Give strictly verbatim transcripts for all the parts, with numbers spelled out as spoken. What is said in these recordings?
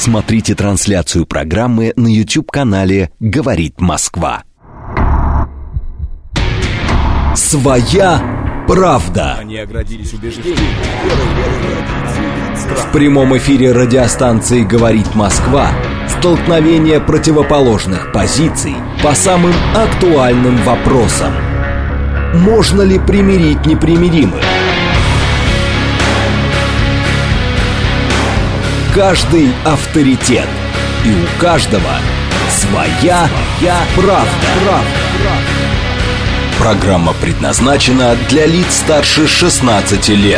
Смотрите трансляцию программы на YouTube-канале «Говорит Москва». Своя правда. Они оградились убеждением. В прямом эфире радиостанции «Говорит Москва» столкновение противоположных позиций по самым актуальным вопросам. Можно ли примирить непримиримых? Каждый авторитет, и у каждого своя, своя правда. правда. Программа предназначена для лиц старше шестнадцати лет.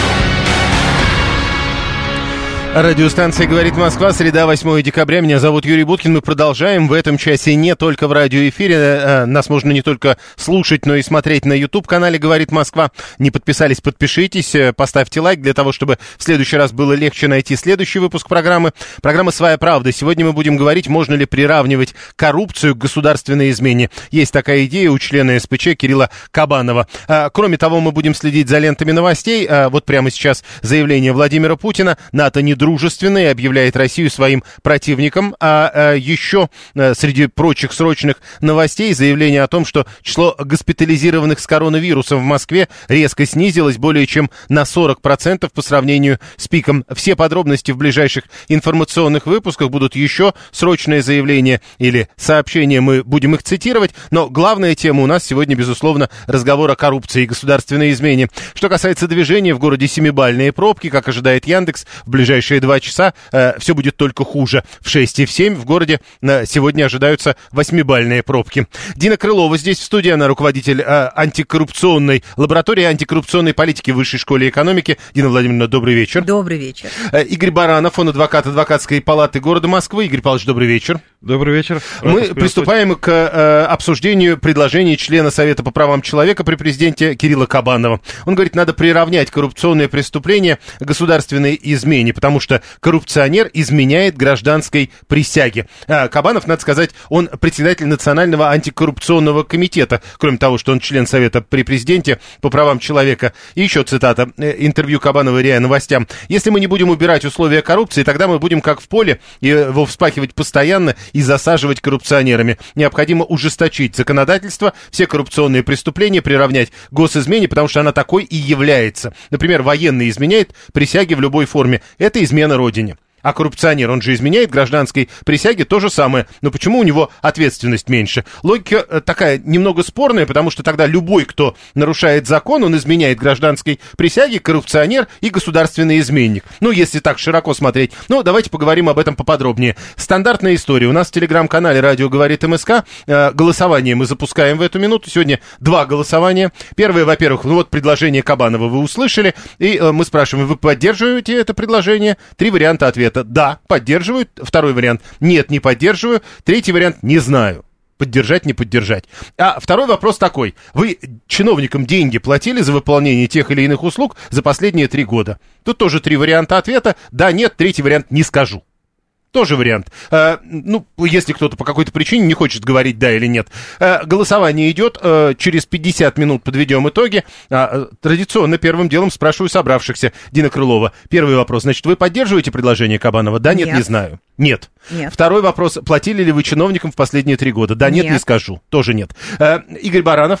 Радиостанция «Говорит Москва», среда, восьмое декабря. Меня зовут Юрий Буткин. Мы продолжаем в этом часе не только в радиоэфире. Нас можно не только слушать, но и смотреть на YouTube-канале «Говорит Москва». Не подписались, подпишитесь, поставьте лайк для того, чтобы в следующий раз было легче найти следующий выпуск программы. Программа «Своя правда». Сегодня мы будем говорить, можно ли приравнивать коррупцию к государственной измене. Есть такая идея у члена эс пэ че Кирилла Кабанова. Кроме того, мы будем следить за лентами новостей. Вот прямо сейчас заявление Владимира Путина. НАТО не дружественный, объявляет Россию своим противником. А, а еще а, среди прочих срочных новостей заявление о том, что число госпитализированных с коронавирусом в Москве резко снизилось более чем на сорок процентов по сравнению с пиком. Все подробности в ближайших информационных выпусках. Будут еще срочные заявления или сообщения, мы будем их цитировать. Но главная тема у нас сегодня, безусловно, разговор о коррупции и государственной измене. Что касается движения, в городе семибалльные пробки, как ожидает Яндекс, в ближайшие два часа э, все будет только хуже. В шесть и в семь в городе э, сегодня ожидаются восьмибалльные пробки. Дина Крылова здесь в студии, она руководитель э, антикоррупционной лаборатории антикоррупционной политики в Высшей школе экономики. Дина Владимировна, добрый вечер. Добрый вечер. Э, Игорь Баранов, он адвокат Адвокатской палаты города Москвы. Игорь Павлович, добрый вечер. Добрый вечер. Мы приступаем к э, обсуждению предложений члена Совета по правам человека при президенте Кирилла Кабанова. Он говорит, надо приравнять коррупционные преступления к государственной измене, потому что коррупционер изменяет гражданской присяге. А Кабанов, надо сказать, он председатель Национального антикоррупционного комитета, кроме того, что он член Совета при президенте по правам человека. И еще цитата, интервью Кабанова РИА Новостям. Если мы не будем убирать условия коррупции, тогда мы будем как в поле, его вспахивать постоянно и засаживать коррупционерами. Необходимо ужесточить законодательство, все коррупционные преступления приравнять к госизмене, потому что она такой и является. Например, военный изменяет присяге в любой форме. Это измена родине. А коррупционер, он же изменяет гражданской присяге, то же самое. Но почему у него ответственность меньше? Логика такая немного спорная, потому что тогда любой, кто нарушает закон, он изменяет гражданской присяге, коррупционер и государственный изменник. Ну, если так широко смотреть. Ну, давайте поговорим об этом поподробнее. Стандартная история. У нас в телеграм-канале «Радио говорит МСК» э, голосование мы запускаем в эту минуту. Сегодня два голосования. Первое, во-первых, ну вот предложение Кабанова вы услышали, и э, мы спрашиваем, вы поддерживаете это предложение? Три варианта ответа. Да, поддерживаю. Второй вариант. Нет, не поддерживаю. Третий вариант. Не знаю. Поддержать, не поддержать. А второй вопрос такой. Вы чиновникам деньги платили за выполнение тех или иных услуг за последние три года? Тут тоже три варианта ответа. Да, нет. Третий вариант. Не скажу. Тоже вариант. А, ну, если кто-то по какой-то причине не хочет говорить да или нет. А, голосование идет. А, через пятьдесят минут подведем итоги. А, традиционно первым делом спрашиваю собравшихся. Дина Крылова. Первый вопрос. Значит, вы поддерживаете предложение Кабанова? Да, нет, нет. не знаю. Нет. Нет. Второй вопрос. Платили ли вы чиновникам в последние три года? Да, нет, нет. не скажу. Тоже нет. А, Игорь Баранов.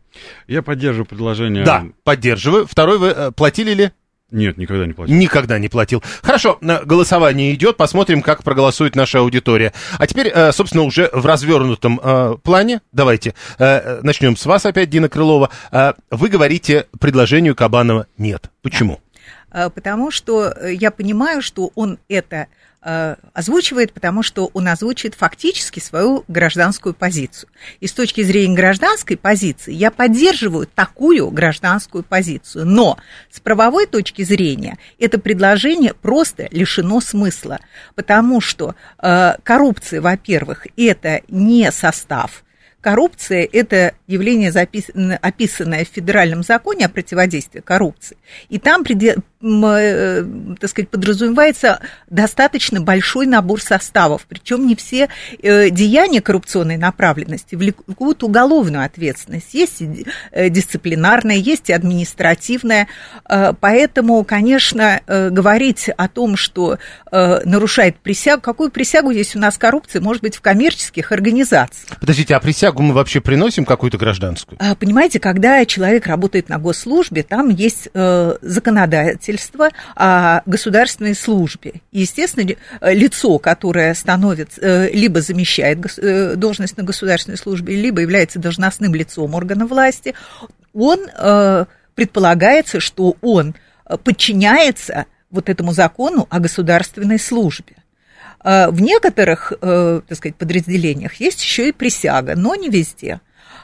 Я поддерживаю предложение. Да, поддерживаю. Второй, вы а, платили ли? Нет, никогда не платил. Никогда не платил. Хорошо, голосование идет, посмотрим, как проголосует наша аудитория. А теперь, собственно, уже в развернутом плане, давайте начнем с вас опять, Дина Крылова. Вы говорите предложению Кабанова нет. Почему? Да. Потому что я понимаю, что он это озвучивает, потому что он озвучивает фактически свою гражданскую позицию. И с точки зрения гражданской позиции я поддерживаю такую гражданскую позицию. Но с правовой точки зрения это предложение просто лишено смысла, потому что э, коррупция, во-первых, это не состав. Коррупция – это явление, запис... описанное в Федеральном законе о противодействии коррупции. И там так сказать, подразумевается достаточно большой набор составов, причем не все деяния коррупционной направленности влекут уголовную ответственность. Есть и дисциплинарная, есть и административная, поэтому, конечно, говорить о том, что нарушает присягу, какую присягу, если у нас коррупция может быть в коммерческих организациях? Подождите, а присягу мы вообще приносим какую-то гражданскую? Понимаете, когда человек работает на госслужбе, там есть законодательство о государственной службе. И, естественно, лицо, которое становится, либо замещает должность на государственной службе, либо является должностным лицом органа власти, он, предполагается, что он подчиняется вот этому закону о государственной службе. В некоторых, так сказать, подразделениях есть еще и присяга, но не везде.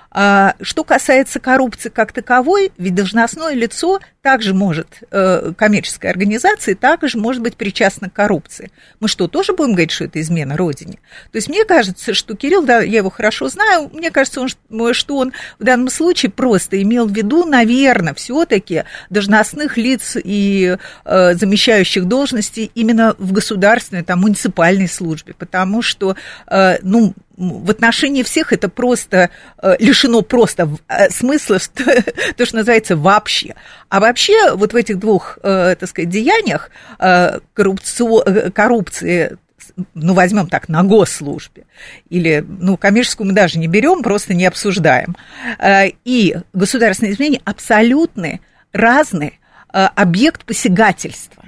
Что касается коррупции как таковой, ведь должностное лицо также может, коммерческая организация также может быть причастна к коррупции. Мы что, тоже будем говорить, что это измена Родине? То есть мне кажется, что Кирилл, да, я его хорошо знаю, мне кажется, он, что он в данном случае просто имел в виду, наверное, все-таки должностных лиц и э, замещающих должности именно в государственной, там, муниципальной службе, потому что, э, ну, в отношении всех это просто э, лишено просто э, смысла, что, то, что называется, вообще. А вообще вот в этих двух, э, так сказать, деяниях э, коррупци... коррупции, ну, возьмем так, на госслужбе, или, ну, коммерческую мы даже не берем, просто не обсуждаем, э, и государственные изменения абсолютно разный э, объект посягательства.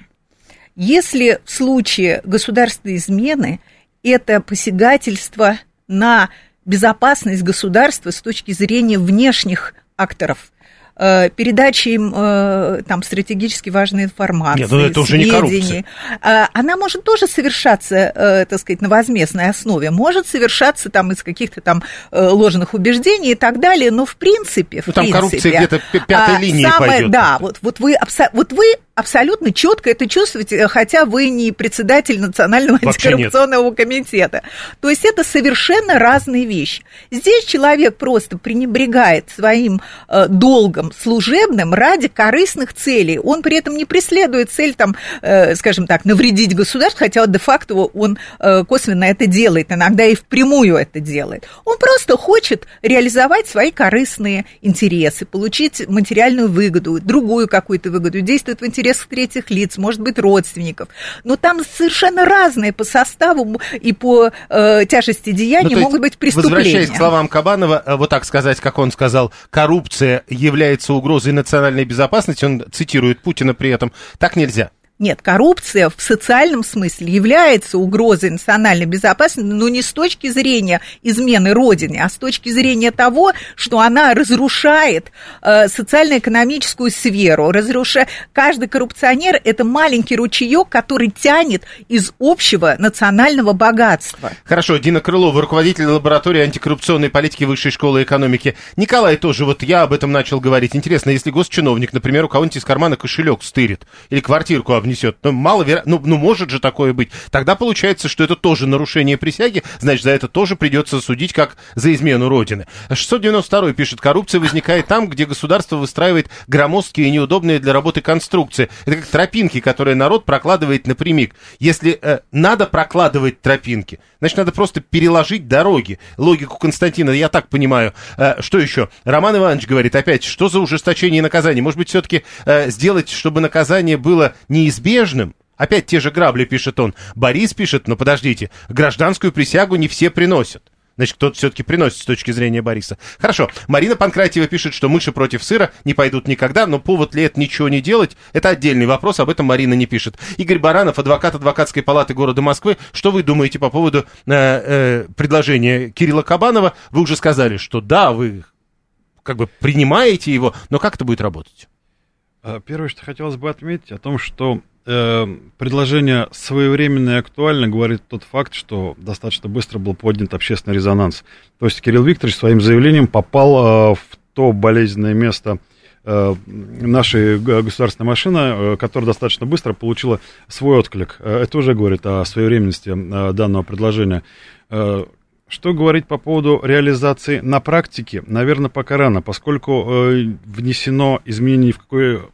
Если в случае государственной измены это посягательство на безопасность государства с точки зрения внешних акторов, передачи им там стратегически важной информации, Нет, ну это уже не коррупция. Она может тоже совершаться, так сказать, на возмездной основе, может совершаться там из каких-то там ложных убеждений и так далее, но в принципе, в ну, там принципе, коррупция где-то пятой линии самое, пойдет. Да, вот, вот, вы, вот вы абсолютно четко это чувствуете, хотя вы не председатель Национального антикоррупционного комитета. То есть это совершенно разные вещи. Здесь человек просто пренебрегает своим э, долгом служебным ради корыстных целей. Он при этом не преследует цель, там, э, скажем так, навредить государству, хотя де-факто он э, косвенно это делает, иногда и впрямую это делает. Он просто хочет реализовать свои корыстные интересы, получить материальную выгоду, другую какую-то выгоду, действовать в интересах третьих лиц, может быть, родственников. Но там совершенно разные по составу и по э, тяжести деяния ну, могут быть преступления. Возвращаясь к словам Кабанова, вот так сказать, как он сказал, коррупция является угрозой национальной безопасности, он цитирует Путина при этом, так нельзя. Нет, коррупция в социальном смысле является угрозой национальной безопасности, но не с точки зрения измены Родине, а с точки зрения того, что она разрушает э, социально-экономическую сферу. Разрушает... Каждый коррупционер – это маленький ручеек, который тянет из общего национального богатства. Хорошо, Дина Крылова, руководитель лаборатории антикоррупционной политики Высшей школы экономики. Николай тоже, вот я об этом начал говорить. Интересно, если госчиновник, например, у кого-нибудь из кармана кошелек стырит или квартирку обнесет, несет. Ну, маловероятно, ну, ну, может же такое быть. Тогда получается, что это тоже нарушение присяги, значит, за это тоже придется судить как за измену Родины. шестьсот девяносто второй пишет, коррупция возникает там, где государство выстраивает громоздкие и неудобные для работы конструкции. Это как тропинки, которые народ прокладывает напрямик. Если э, надо прокладывать тропинки, значит, надо просто переложить дороги. Логику Константина я так понимаю. Э, что еще? Роман Иванович говорит, опять, что за ужесточение наказания? Может быть, все-таки э, сделать, чтобы наказание было неизбежным? Неизбежным. Опять те же грабли, пишет он. Борис пишет, но подождите, гражданскую присягу не все приносят. Значит, кто-то все-таки приносит с точки зрения Бориса. Хорошо. Марина Панкратьева пишет, что мыши против сыра не пойдут никогда, но повод ли это ничего не делать, это отдельный вопрос, об этом Марина не пишет. Игорь Баранов, адвокат адвокатской палаты города Москвы. Что вы думаете по поводу э, э, предложения Кирилла Кабанова? Вы уже сказали, что да, вы как бы принимаете его, но как это будет работать? Первое, что хотелось бы отметить, о том, что э, предложение своевременно и актуально говорит тот факт, что достаточно быстро был поднят общественный резонанс. То есть Кирилл Викторович своим заявлением попал э, в то болезненное место э, нашей государственной машины, э, которая достаточно быстро получила свой отклик. Это уже говорит о своевременности э, данного предложения. Э, Что говорить по поводу реализации на практике, наверное, пока рано, поскольку э, внесено изменение в какой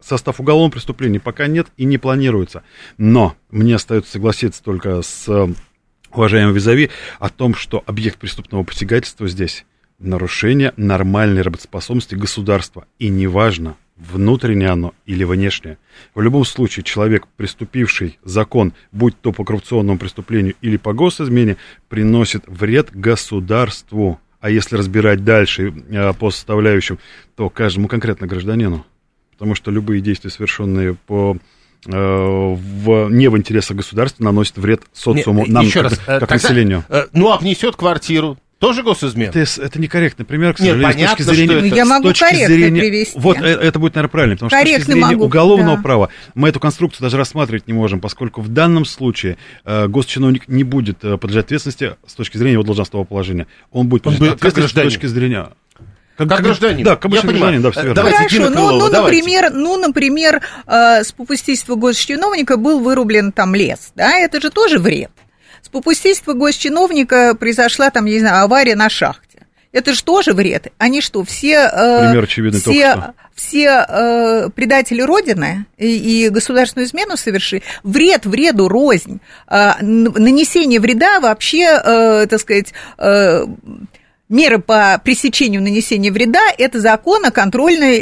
состав уголовного преступления пока нет и не планируется. Но мне остается согласиться только с уважаемым визави о том, что объект преступного посягательства здесь нарушение нормальной работоспособности государства. И неважно, внутреннее оно или внешнее. В любом случае, человек, приступивший закон, будь то по коррупционному преступлению или по госизмене, приносит вред государству. А если разбирать дальше э, по составляющим, то каждому конкретно гражданину. Потому что любые действия, совершенные по, э, в, не в интересах государства, наносят вред социуму, не, нам, еще как, раз, как тогда, населению. Э, ну, обнесет квартиру. Тоже госизмена? Это, это некорректный пример, к сожалению, Нет, понятно, с точки зрения... это... Я могу корректно зрения, привести. Вот это, это будет, наверное, правильно, потому что корректно с точки зрения могу, уголовного да. права мы эту конструкцию даже рассматривать не можем, поскольку в данном случае э, госчиновник не будет э, подлежать ответственности с точки зрения его должностного положения. Он будет подлежать ответственности с точки зрения... Как, как гражданин. Да, как обычный гражданин, да, все верно. Давайте, Хорошо, Дина ну, Крылова, ну, давайте. например, ну, например, э, с попустительства госчиновника был вырублен там лес, да, это же тоже вред. С попустительства госчиновника произошла там, я не знаю, авария на шахте. Это же тоже вред. Они что, все, э, Пример очевидный все, только что. все э, предатели Родины и, и государственную измену совершили? Вред вреду рознь. Э, нанесение вреда вообще, э, так сказать... Э, меры по пресечению нанесения вреда – это закон о контрольной,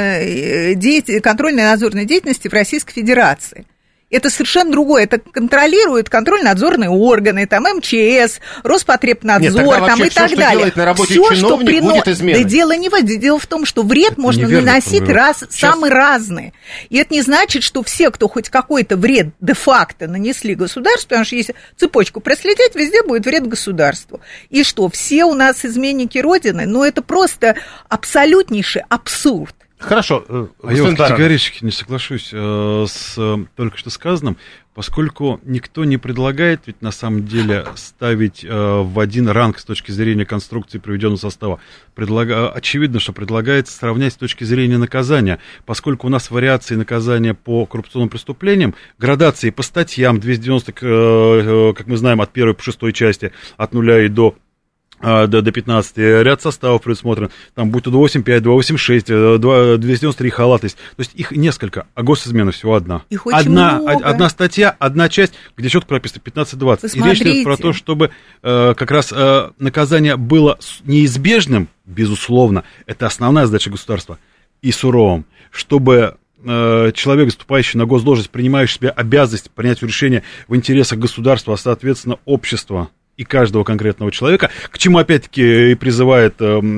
э, деятель, контрольной надзорной деятельности в Российской Федерации. Это совершенно другое. Это контролируют контрольно-надзорные органы, там эм че эс, Роспотребнадзор, Нет, там и все, так что далее. делает на работе Всё, чиновник, прино... будет изменой. Да дело не в этом. Дело в том, что вред это можно неверно, наносить раз, Сейчас. самый разный. И это не значит, что все, кто хоть какой-то вред де-факто нанесли государству, потому что если цепочку проследить, везде будет вред государству. И что, все у нас изменники Родины? Ну, это просто абсолютнейший абсурд. Хорошо. А я вот категорически не соглашусь э, с э, только что сказанным, поскольку никто не предлагает ведь на самом деле ставить э, в один ранг с точки зрения конструкции приведенного состава. Предлага... Очевидно, что предлагается сравнять с точки зрения наказания, поскольку у нас вариации наказания по коррупционным преступлениям, градации по статьям двести девяносто, э, э, как мы знаем, от первой по шестой части, от нуля и до... До, до пятнадцати, ряд составов предусмотрен, там будь то два восемь пять, два восемь шесть, двести девяносто три халатность, то есть их несколько, а госизмена всего одна. Их очень одна, много. Одна статья, одна часть, где четко прописано пятнадцать двадцать. И речь идет про то, чтобы э, как раз э, наказание было неизбежным, безусловно, это основная задача государства, и суровым, чтобы... человек, выступающий на госдолжность, принимающий в себя обязанность принять решение в интересах государства, а соответственно общества и каждого конкретного человека, к чему опять-таки и призывает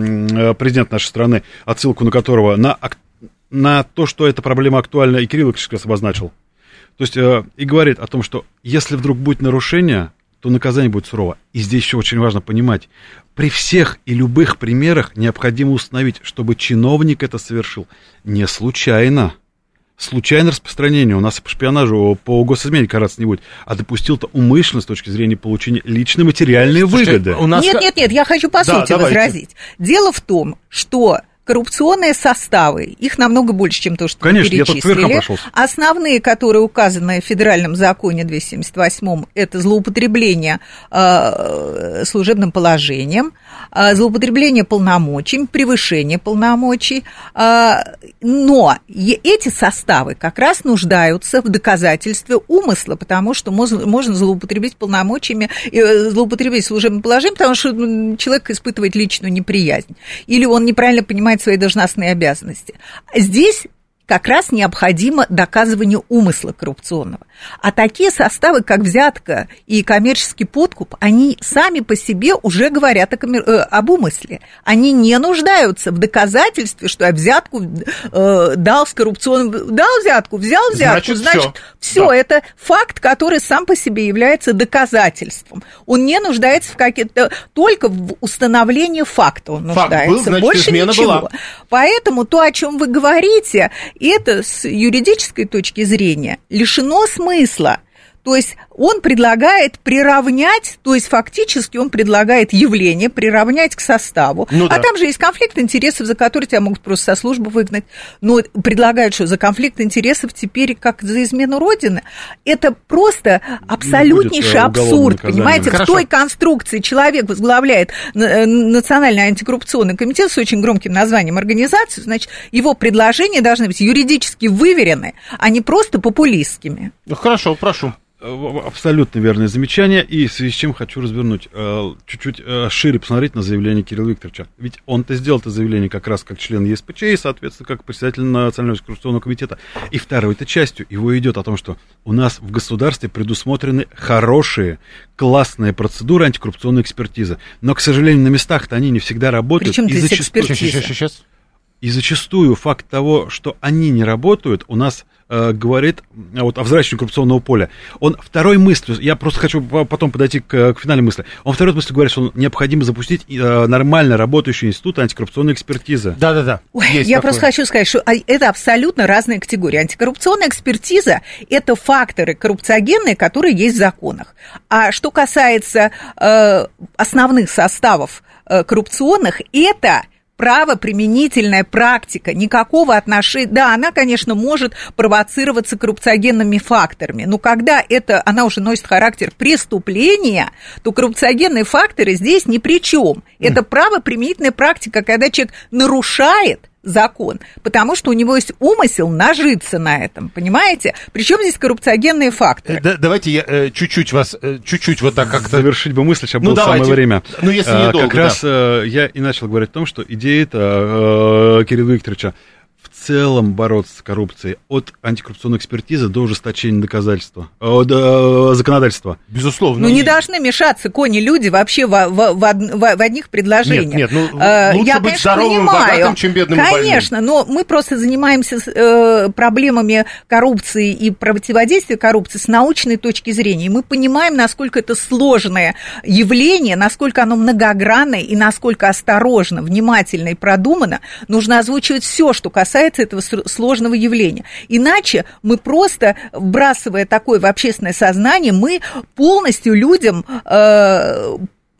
э, президент нашей страны, отсылку на которого на, на то, что эта проблема актуальна, и Кирилл как раз обозначил. То есть э, и говорит о том, что если вдруг будет нарушение, то наказание будет сурово. И здесь еще очень важно понимать, при всех и любых примерах необходимо установить, чтобы чиновник это совершил не случайно. Случайное распространение, у нас и по шпионажу, по госизмене караться не будет, а допустил-то умышленно с точки зрения получения личной материальной Слушайте, выгоды. у нас... Нет, нет, нет, я хочу по Да, сути давайте. возразить. Дело в том, что коррупционные составы, их намного больше, чем то, что Конечно, вы я тут перечислили. прошел. Основные, которые указаны в федеральном законе двести семьдесят восьмом, это злоупотребление э, служебным положением, э, злоупотребление полномочиями, превышение полномочий. Э, но эти составы как раз нуждаются в доказательстве умысла, потому что можно, можно злоупотребить полномочиями, э, злоупотребить служебным положением, потому что человек испытывает личную неприязнь. Или он неправильно понимает свои должностные обязанности. Здесь как раз необходимо доказывание умысла коррупционного. А такие составы, как взятка и коммерческий подкуп, они сами по себе уже говорят о коммер... э, об умысле. Они не нуждаются в доказательстве, что я взятку э, дал с коррупционным... Дал взятку, взял взятку, значит, значит, все. все. Да. Это факт, который сам по себе является доказательством. Он не нуждается в каких-то... Только в установлении факта он Факт нуждается. был, значит, больше измена ничего. была. Поэтому то, о чем вы говорите, это с юридической точки зрения лишено смысла. То есть он предлагает приравнять, то есть фактически он предлагает явление приравнять к составу. Ну, да. А там же есть конфликт интересов, за который тебя могут просто со службы выгнать. Но предлагают, что за конфликт интересов теперь как за измену Родины. Это просто абсолютнейший абсурд, понимаете? Хорошо. В той конструкции человек возглавляет Национальный антикоррупционный комитет с очень громким названием организации, значит, его предложения должны быть юридически выверены, а не просто популистскими. Хорошо, прошу. Абсолютно верное замечание, и в связи с чем хочу развернуть, чуть-чуть шире посмотреть на заявление Кирилла Викторовича. Ведь он-то сделал это заявление как раз как член ЕСПЧ и, соответственно, как председатель Национального антикоррупционного комитета. И второй-то частью его идет о том, что у нас в государстве предусмотрены хорошие, классные процедуры антикоррупционной экспертизы. Но, к сожалению, на местах-то они не всегда работают. Причем здесь экспертиза? Сейчас, сейчас. И зачастую факт того, что они не работают, у нас э, говорит вот, о взращивании коррупционного поля. Он второй мыслью, я просто хочу потом подойти к, к финальной мысли, он второй мыслью говорит, что необходимо запустить э, нормально работающий институт антикоррупционной экспертизы. Да-да-да. Ой, я такое. Просто хочу сказать, что это абсолютно разные категории. Антикоррупционная экспертиза – это факторы коррупциогенные, которые есть в законах. А что касается э, основных составов э, коррупционных, это правоприменительная практика, никакого отношения, да, она, конечно, может провоцироваться коррупциогенными факторами, но когда это, она уже носит характер преступления, то коррупциогенные факторы здесь ни при чем. Это правоприменительная практика, когда человек нарушает закон, потому что у него есть умысел нажиться на этом, понимаете? Причем здесь коррупциогенные факторы. Да, давайте я э, чуть-чуть вас, э, чуть-чуть вот так как-то... Завершить бы мысль, сейчас ну, было давайте. самое время. Ну, если недолго, Как раз да. я и начал говорить о том, что идея-то э, Кирилла Викторовича в целом бороться с коррупцией от антикоррупционной экспертизы до ужесточения доказательства, э, до законодательства. Безусловно. Ну, не должны мешаться кони-люди вообще в, в, в, в одних предложениях. Нет, нет, ну, э, лучше я, быть конечно, здоровым, понимаю, богатым, чем бедным и больным. Конечно, но мы просто занимаемся э, проблемами коррупции и противодействия коррупции с научной точки зрения. И мы понимаем, насколько это сложное явление, насколько оно многогранное и насколько осторожно, внимательно и продуманно нужно озвучивать все, что касается этого сложного явления. Иначе мы просто, вбрасывая такое в общественное сознание, мы полностью людям э,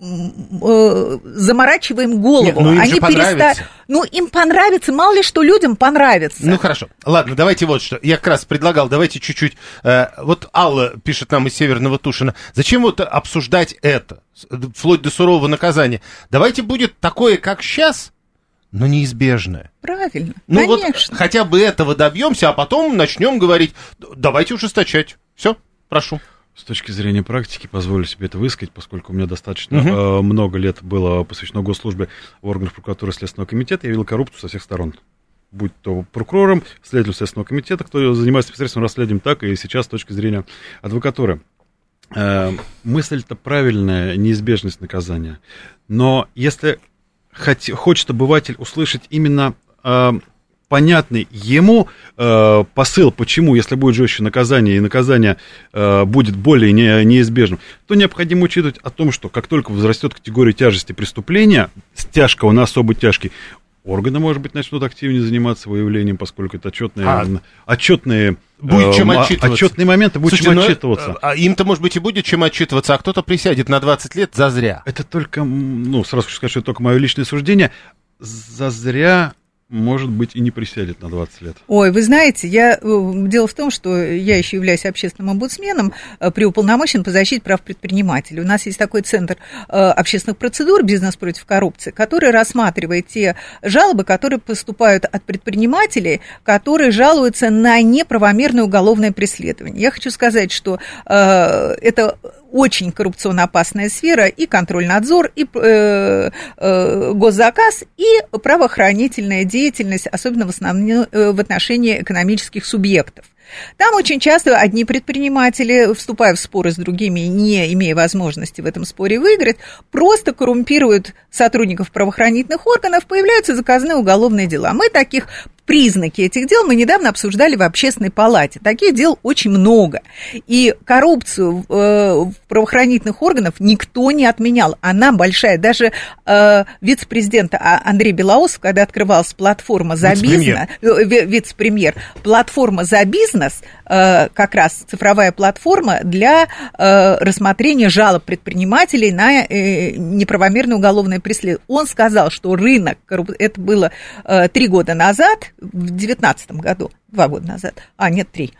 э, заморачиваем голову. Нет, ну, им Они же переста... Ну, им понравится, мало ли что людям понравится. Ну, хорошо. Ладно, давайте вот что. Я как раз предлагал, давайте чуть-чуть... Э, вот Алла пишет нам из Северного Тушина. Зачем вот обсуждать это, вплоть до сурового наказания? Давайте будет такое, как сейчас... но неизбежное. Правильно, ну, конечно. Вот хотя бы этого добьемся, а потом начнем говорить, давайте ужесточать. Все, прошу. С точки зрения практики, позволю себе это высказать, поскольку у меня достаточно угу. э, много лет было посвящено госслужбе в органах прокуратуры и Следственного комитета, я видел коррупцию со всех сторон. Будь то прокурором, следователем Следственного комитета, кто занимается непосредственным расследованием, так и сейчас с точки зрения адвокатуры. Э, мысль-то правильная, неизбежность наказания. Но если хоть, хочет обыватель услышать именно э, понятный ему э, посыл, почему, если будет жестче наказание, и наказание э, будет более не, неизбежным, то необходимо учитывать о том, что как только возрастет категория тяжести преступления, с тяжкого на особо тяжкий, органы, может быть, начнут активнее заниматься выявлением, поскольку это отчетные, а, отчетные, будет чем э, отчитываться. отчетные моменты, будет Слушайте, чем ну, отчитываться. А им-то, может быть, и будет чем отчитываться, а кто-то присядет на двадцать лет зазря. Это только, ну, сразу хочу сказать, что это только мое личное суждение, зазря... может быть, и не присядет на двадцать лет. Ой, вы знаете, я, дело в том, что я еще являюсь общественным омбудсменом при уполномоченном по защите прав предпринимателей. У нас есть такой центр общественных процедур «Бизнес против коррупции», который рассматривает те жалобы, которые поступают от предпринимателей, которые жалуются на неправомерное уголовное преследование. Я хочу сказать, что э, это... очень коррупционно опасная сфера, и контроль-надзор, и э, э, госзаказ, и правоохранительная деятельность, особенно в, основном, э, в отношении экономических субъектов. Там очень часто одни предприниматели, вступая в споры с другими, не имея возможности в этом споре выиграть, просто коррумпируют сотрудников правоохранительных органов, появляются заказные уголовные дела. Мы таких... Признаки этих дел мы недавно обсуждали в Общественной палате. Таких дел очень много. И коррупцию в правоохранительных органах никто не отменял. Она большая. Даже э, вице-президент Андрей Белоусов, когда открывалась платформа за бизнес, вице-премьер, платформа за бизнес, как раз цифровая платформа для рассмотрения жалоб предпринимателей на неправомерное уголовное преследование. Он сказал, что рынок, это было три года назад, в две тысячи девятнадцатом году, два года назад, а нет, три,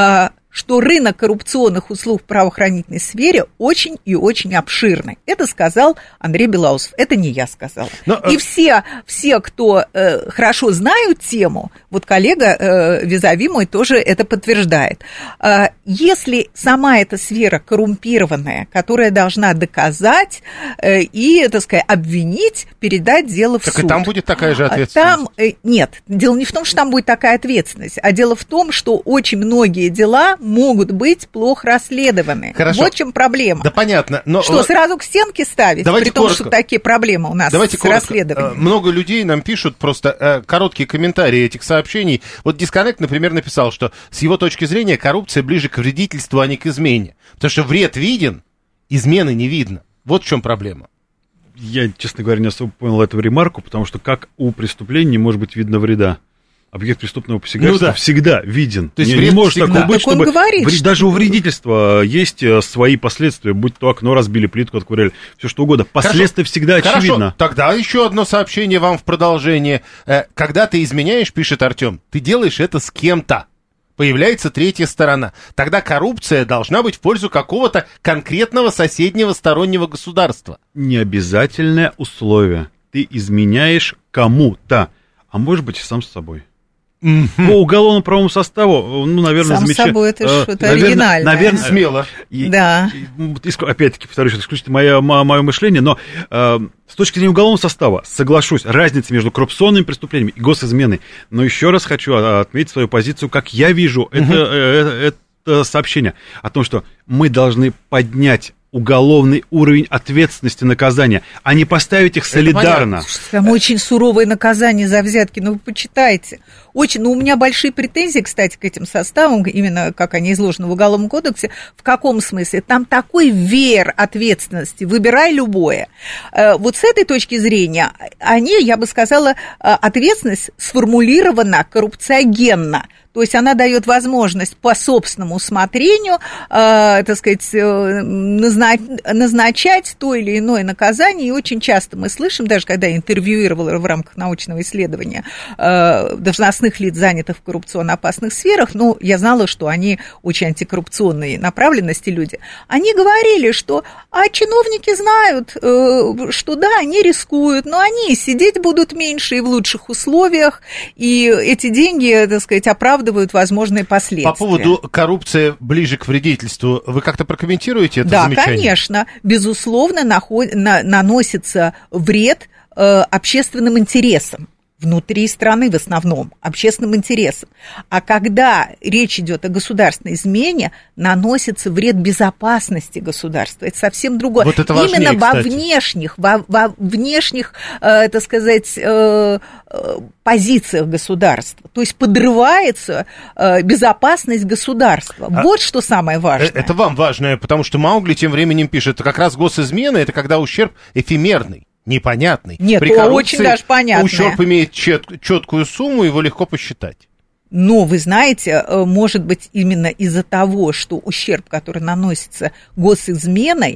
что рынок коррупционных услуг в правоохранительной сфере очень и очень обширный. Это сказал Андрей Белоусов, это не я сказала. Но, и все, все, кто э, хорошо знают тему, вот коллега э, визави мой тоже это подтверждает. Э, если сама эта сфера коррумпированная, которая должна доказать э, и, так сказать, обвинить, передать дело в так суд. Так и там будет такая же ответственность? Там, э, нет, дело не в том, что там будет такая ответственность, а дело в том, что очень многие дела могут быть плохо расследованы. Хорошо. Вот в чем проблема. Да понятно. Но... Что, сразу к стенке ставить? Давайте при том, коротко. что такие проблемы у нас Давайте с коротко. расследованием. Много людей нам пишут просто короткие комментарии этих сообщений. Вот Дисконнект, например, написал, что с его точки зрения коррупция ближе к вредительству, а не к измене. Потому что вред виден, измены не видно. Вот в чем проблема. Я, честно говоря, не особо понял эту ремарку, потому что как у преступления не может быть видно вреда? Объект преступного посягательства ну, да. всегда виден. То есть не, не может всегда. такого быть, так чтобы... говорит, вред... что... Даже у вредительства есть свои последствия, будь то окно разбили, плитку отковыряли, все что угодно. Последствия Хорошо. всегда очевидно. Хорошо. Тогда еще одно сообщение вам в продолжение. Когда ты изменяешь, пишет Артем, ты делаешь это с кем-то. Появляется третья сторона. Тогда коррупция должна быть в пользу какого-то конкретного соседнего стороннего государства. Необязательное условие. Ты изменяешь кому-то, а может быть и сам с собой. Mm-hmm. По уголовному правовому составу, ну, наверное, Сам замечательно. собой это э, что-то оригинальное. Наверное, смело. И, да. И, опять-таки, повторюсь, это исключительно мое, мое мышление, но э, с точки зрения уголовного состава, соглашусь, разница между коррупционными преступлениями и госизменой. Но еще раз хочу отметить свою позицию, как я вижу mm-hmm. это, это, это сообщение о том, что мы должны поднять уголовный уровень ответственности наказания, а не поставить их солидарно. Там очень суровые наказания за взятки, ну вы почитайте. Очень, ну у меня большие претензии, кстати, к этим составам, именно как они изложены в Уголовном кодексе. В каком смысле? Там такой веер ответственности, выбирай любое. Вот с этой точки зрения, они, я бы сказала, ответственность сформулирована коррупциогенно. То есть она дает возможность по собственному усмотрению, э, так сказать, назна- назначать то или иное наказание. И очень часто мы слышим, даже когда я интервьюировала в рамках научного исследования э, должностных лиц, занятых в коррупционно опасных сферах, ну, я знала, что они очень антикоррупционные направленности люди, они говорили, что а чиновники знают, э, что да, они рискуют, но они сидеть будут меньше и в лучших условиях, и эти деньги, так сказать, оправдывают возможные последствия. По поводу коррупции ближе к вредительству, вы как-то прокомментируете это да, замечание? Да, конечно. Безусловно, наход... на... наносится вред э, общественным интересам. Внутри страны в основном, общественным интересам. А когда речь идет о государственной измене, наносится вред безопасности государства. Это совсем другое. Вот это важнее, именно во кстати. внешних, во, во внешних, э, так сказать, э, э, позициях государства. То есть подрывается э, безопасность государства. А вот что самое важное. Это вам важное, потому что Маугли тем временем пишет, как раз госизмена, это когда ущерб эфемерный. Непонятный. Нет, При коррупции очень даже понятно. Ущерб имеет чет, четкую сумму, его легко посчитать. Но, вы знаете, может быть, именно из-за того, что ущерб, который наносится госизменой,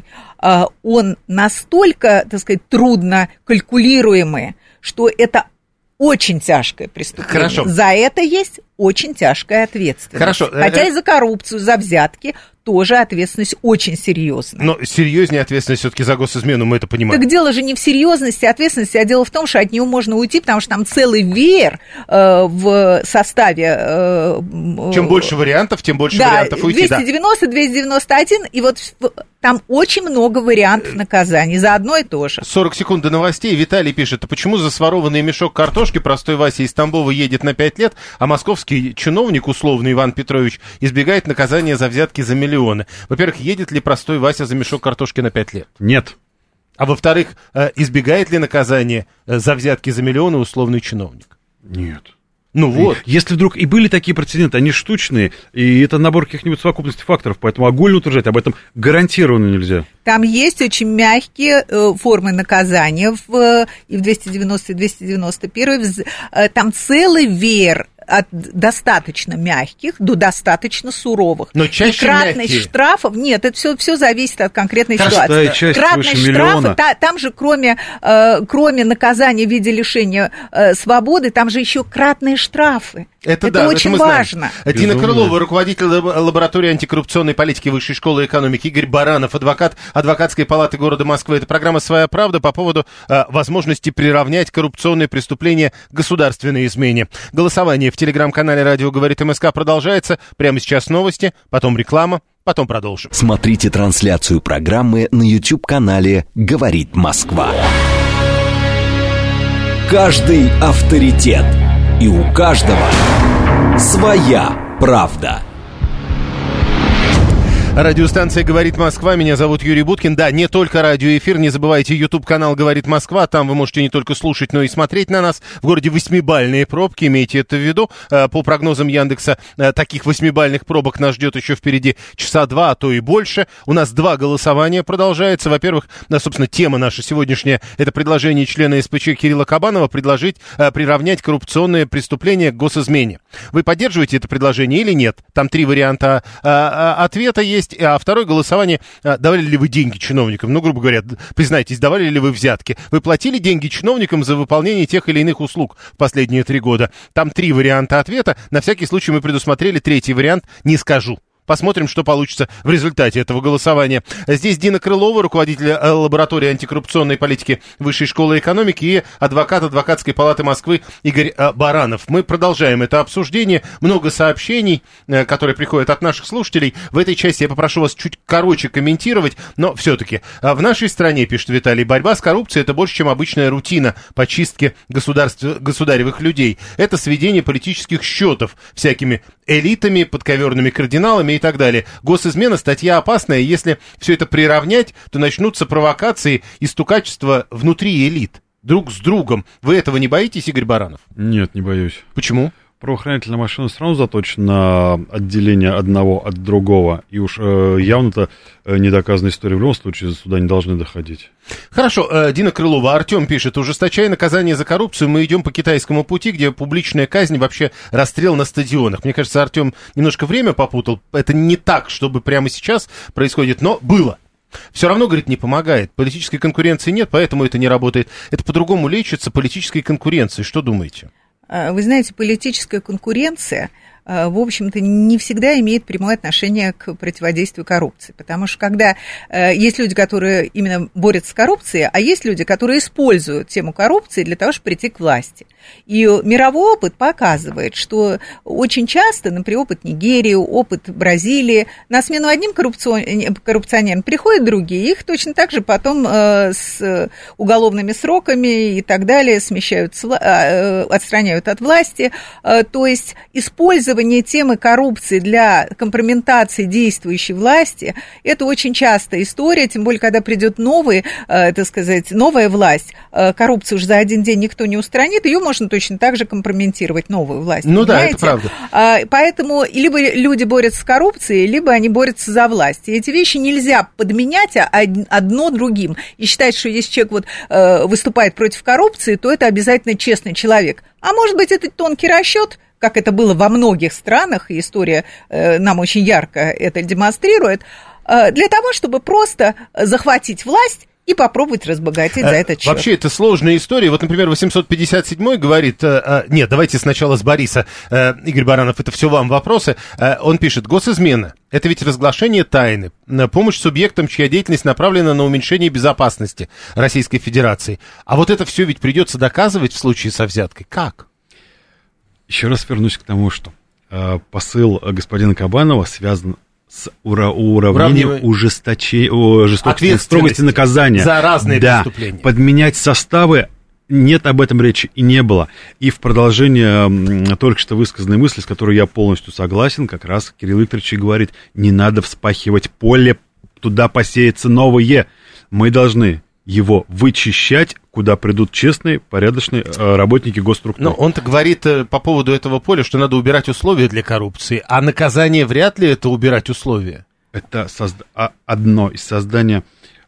он настолько, так сказать, трудно калькулируемый, что это очень тяжкое преступление. Хорошо. За это есть очень тяжкая ответственность. Хорошо. Хотя и за коррупцию, за взятки тоже ответственность очень серьезная. Но серьезнее ответственность все-таки за госизмену, мы это понимаем. Так дело же не в серьезности ответственности, а дело в том, что от нее можно уйти, потому что там целый веер э, в составе. Э, Чем больше вариантов, тем больше да, вариантов уйти. двести девяносто, двести девяносто один, и вот там очень много вариантов наказаний за одно и то же. сорок секунд до новостей. Виталий пишет, а почему за сворованный мешок картошки простой Вася из Тамбова едет на пять лет, а московский чиновник, условный Иван Петрович, избегает наказания за взятки за миллионы? Во-первых, едет ли простой Вася за мешок картошки на пять лет? Нет. А во-вторых, избегает ли наказания за взятки за миллионы условный чиновник? Нет. Ну вот. Если вдруг и были такие прецеденты, они штучные, и это набор каких-нибудь совокупности факторов, поэтому огульно утверждать об этом гарантированно нельзя. Там есть очень мягкие э, формы наказания в, и в двести девяносто, и двести девяносто один. Э, там целый веер от достаточно мягких до достаточно суровых. Но чаще и кратность мягкие. Штрафов, нет, это все, все зависит от конкретной Каждая ситуации. часть Кратность выше штрафа, миллиона. та, там же кроме, э, кроме наказания в виде лишения э, свободы, там же еще кратные штрафы. Это, это да, очень это важно. Дина Безумно. Крылова, руководитель лаборатории антикоррупционной политики Высшей школы экономики, Игорь Баранов, адвокат Адвокатской палаты города Москвы. Это программа «Своя правда» по поводу э, возможности приравнять коррупционные преступления к государственной измене. Голосование в телеграм-канале «Радио говорит МСК» продолжается. Прямо сейчас новости, потом реклама, потом продолжим. Смотрите трансляцию программы на YouTube-канале «Говорит Москва». Каждый авторитет. И у каждого своя правда. Радиостанция «Говорит Москва». Меня зовут Юрий Буткин. Да, не только радиоэфир. Не забывайте, YouTube-канал «Говорит Москва». Там вы можете не только слушать, но и смотреть на нас. В городе восьмибалльные пробки. Имейте это в виду. По прогнозам Яндекса, таких восьмибалльных пробок нас ждет еще впереди часа два, а то и больше. У нас два голосования продолжается. Во-первых, собственно, тема наша сегодняшняя – это предложение члена СПЧ Кирилла Кабанова предложить приравнять коррупционные преступления к госизмене. Вы поддерживаете это предложение или нет? Там три варианта ответа есть. А второе голосование, давали ли вы деньги чиновникам? Ну, грубо говоря, признайтесь, давали ли вы взятки? Вы платили деньги чиновникам за выполнение тех или иных услуг в последние три года? Там три варианта ответа. На всякий случай мы предусмотрели третий вариант «не скажу». Посмотрим, что получится в результате этого голосования. Здесь Дина Крылова, руководитель лаборатории антикоррупционной политики Высшей школы экономики, и адвокат Адвокатской палаты Москвы Игорь Баранов. Мы продолжаем это обсуждение. Много сообщений, которые приходят от наших слушателей. В этой части я попрошу вас чуть короче комментировать, но все-таки в нашей стране, пишет Виталий, борьба с коррупцией – это больше, чем обычная рутина по чистке государевых людей. Это сведение политических счетов всякими элитами, подковерными кардиналами и так далее. Госизмена — статья опасная, если все это приравнять, то начнутся провокации и стукачество внутри элит, друг с другом. Вы этого не боитесь, Игорь Баранов? Нет, не боюсь. Почему? Правоохранительная машина все равно заточена на отделение одного от другого. И уж э, явно-то э, недоказанная история в любом случае сюда не должны доходить. Хорошо, э, Дина Крылова, Артем пишет: ужесточая наказание за коррупцию, мы идем по китайскому пути, где публичная казнь, вообще расстрел на стадионах. Мне кажется, Артем немножко время попутал. Это не так, чтобы прямо сейчас происходит, но было. Все равно, говорит, не помогает. Политической конкуренции нет, поэтому это не работает. Это по-другому лечится политической конкуренцией. Что думаете? Вы знаете, политическая конкуренция, в общем-то, не всегда имеет прямое отношение к противодействию коррупции. Потому что когда есть люди, которые именно борются с коррупцией, а есть люди, которые используют тему коррупции для того, чтобы прийти к власти. И мировой опыт показывает, что очень часто, например, опыт Нигерии, опыт Бразилии, на смену одним коррупционерам приходят другие, их точно так же потом с уголовными сроками и так далее смещают, отстраняют от власти. То есть использование темы коррупции для компрометации действующей власти – это очень частая история, тем более, когда придет новый, так сказать, новая власть, коррупцию уже за один день никто не устранит, ее можно точно так же компрометировать новую власть. Ну понимаете? Да, это правда. Поэтому либо люди борются с коррупцией, либо они борются за власть. И эти вещи нельзя подменять одно другим. И считать, что если человек вот выступает против коррупции, то это обязательно честный человек. А может быть, это тонкий расчет, как это было во многих странах, и история нам очень ярко это демонстрирует, для того, чтобы просто захватить власть и попробовать разбогатеть за этот счет. Вообще, это сложная история. Вот, например, восемьсот пятьдесят седьмой говорит... Э, э, нет, давайте сначала с Бориса. Э, Игорь Баранов, это все вам вопросы. Э, он пишет: госизмена – это ведь разглашение тайны, помощь субъектам, чья деятельность направлена на уменьшение безопасности Российской Федерации. А вот это все ведь придется доказывать в случае со взяткой. Как? Еще раз вернусь к тому, что э, посыл господина Кабанова связан с ура- уравнением ужесточения, жестокости, строгости наказания. За разные да. преступления. Подменять составы, нет, об этом речи и не было. И в продолжение э, только что высказанной мысли, с которой я полностью согласен, как раз Кирилл Викторович и говорит: не надо вспахивать поле, туда посеется новое. Мы должны его вычищать, куда придут честные, порядочные э, работники госструктур. Но он-то говорит э, по поводу этого поля, что надо убирать условия для коррупции, а наказание вряд ли это убирать условия. Это созда- одно из создания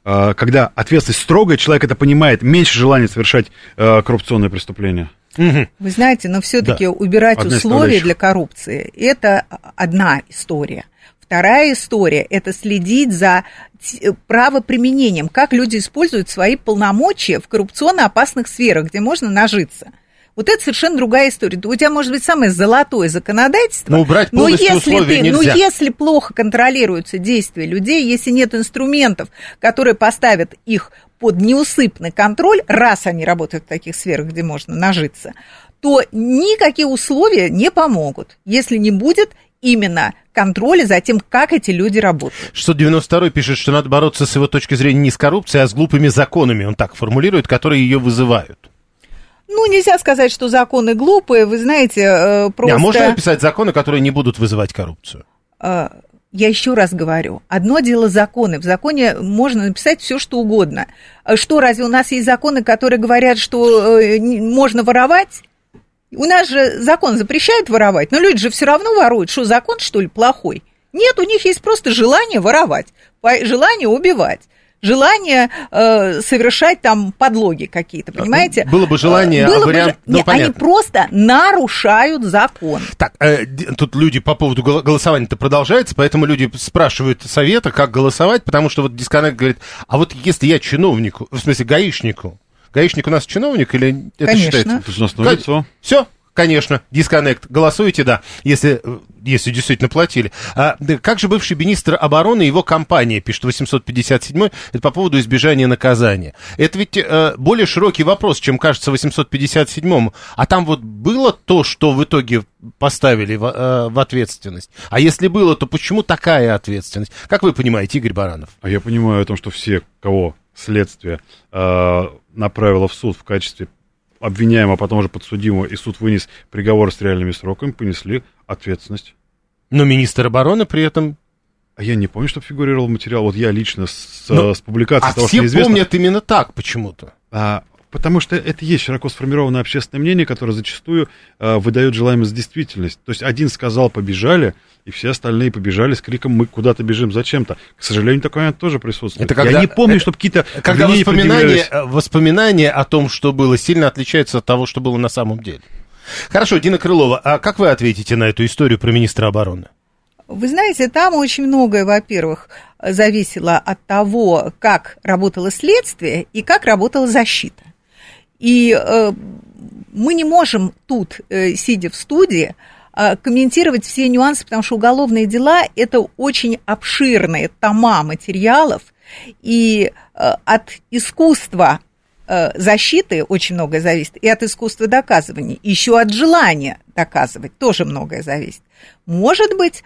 когда ответственность строгая, человек это понимает, меньше желания совершать коррупционные преступления. Вы знаете, но все-таки да. убирать Одна условия для коррупции – это одна история. Вторая история – это следить за правоприменением, как люди используют свои полномочия в коррупционно опасных сферах, где можно нажиться. Вот это совершенно другая история. У тебя может быть самое золотое законодательство, но, убрать но, если, ты, нельзя. но если плохо контролируются действия людей, если нет инструментов, которые поставят их под неусыпный контроль, раз они работают в таких сферах, где можно нажиться, то никакие условия не помогут, если не будет именно контроля за тем, как эти люди работают. шестьсот девяносто второй пишет, что надо бороться с его точки зрения не с коррупцией, а с глупыми законами, он так формулирует, которые ее вызывают. Ну, нельзя сказать, что законы глупые, вы знаете, просто... А можно написать законы, которые не будут вызывать коррупцию? Я еще раз говорю, одно дело законы. В законе можно написать все, что угодно. Что, разве у нас есть законы, которые говорят, что можно воровать? У нас же закон запрещает воровать, но люди же все равно воруют. Что, закон, что ли, плохой? Нет, у них есть просто желание воровать, желание убивать. Желание э, совершать там подлоги какие-то, понимаете? Было бы желание, Было а вариант... бы, ну, нет, они просто нарушают закон. Так, э, тут люди по поводу голосования-то продолжается, поэтому люди спрашивают совета, как голосовать, потому что вот дисконнект говорит, а вот если я чиновнику, в смысле гаишнику, гаишник у нас чиновник или это Конечно. считается? Это же основное лицо. Все? Конечно, дисконнект. Голосуете, да, если, если действительно платили. А, да, как же бывший министр обороны и его компания, пишет восемьсот пятьдесят седьмой, это по поводу избежания наказания. Это ведь э, более широкий вопрос, чем кажется восемьсот пятьдесят седьмому. А там вот было то, что в итоге поставили в, э, в ответственность? А если было, то почему такая ответственность? Как вы понимаете, Игорь Баранов? А я понимаю о том, что все, кого следствие э, направило в суд в качестве обвиняемого, а потом уже подсудимого, и суд вынес приговор с реальными сроками, понесли ответственность. Но министр обороны при этом... А я не помню, что фигурировал материал. Вот я лично с, Но... с публикацией а того, все что известно... помнят именно так почему-то. А, потому что это есть широко сформированное общественное мнение, которое зачастую а, выдает желаемое за действительность. То есть один сказал «побежали», и все остальные побежали с криком «мы куда-то бежим зачем-то». К сожалению, такой момент тоже присутствует. Это когда, я не помню, это, чтобы какие-то когда воспоминания, воспоминания о том, что было, сильно отличаются от того, что было на самом деле. Хорошо, Дина Крылова, а как вы ответите на эту историю про министра обороны? Вы знаете, там очень многое, во-первых, зависело от того, как работало следствие и как работала защита. И э, мы не можем тут, э, сидя в студии, комментировать все нюансы, потому что уголовные дела – это очень обширные тома материалов, и от искусства защиты очень многое зависит, и от искусства доказывания, еще от желания доказывать тоже многое зависит. Может быть,